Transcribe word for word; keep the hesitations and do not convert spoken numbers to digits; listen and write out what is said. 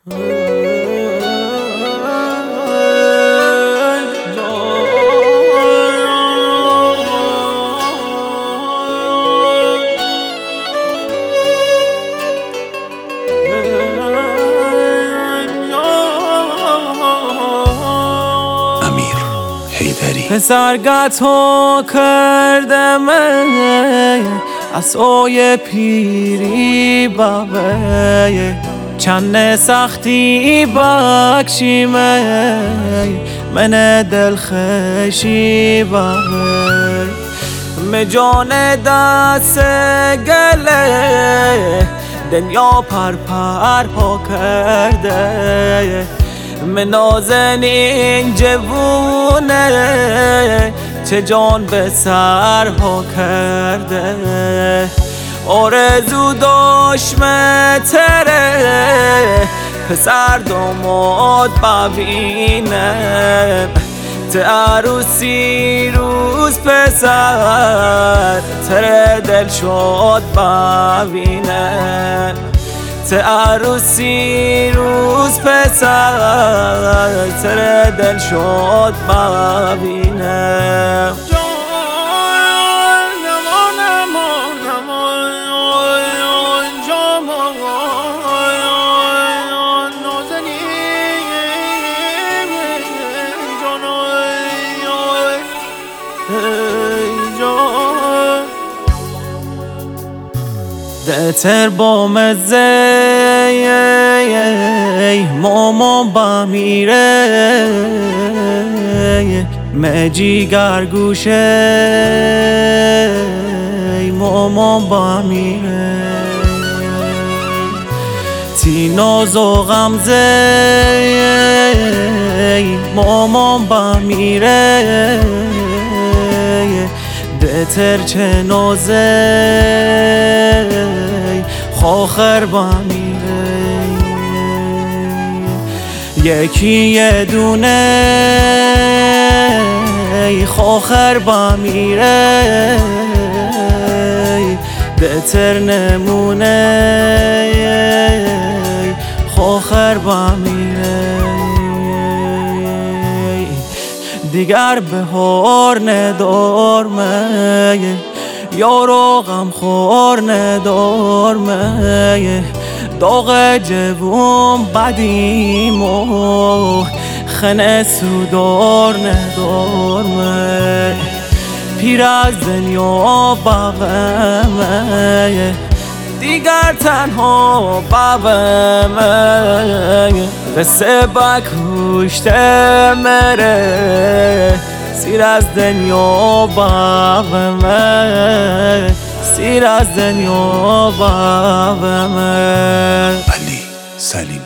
امیر حیدری پسرگتو کردم اسای پیری بابه چند سختی بخشی من دل خشی بابه می جان دست گله دنیا پر پر ها کرده من نازنین جوونه چه جان به سرها کرده آرزو داشت متره پسر داماد ببینم ته عروسی روز پسر تره دل شد ببینم ته عروسی روز پسر تره دل شد ببینم دتر با مزه مامان با میره مجی گرگوشه مامان با میره تی ناز و غمزه مامان با میره دتر چه نازه خواخر با میره یکی یه دونه خواخر با میره دتر نمونه خواخر با میره دیگر بهار ندارمه یارو غم خور ندارمه داغ جوون بدیم و خنه سودار ندارمه پیر از دنیا بغمه دیگر تنها بغمه قصه بکشته مره سیر از دنیا بغمه سیر از دنیا بغمه علی سلیمی.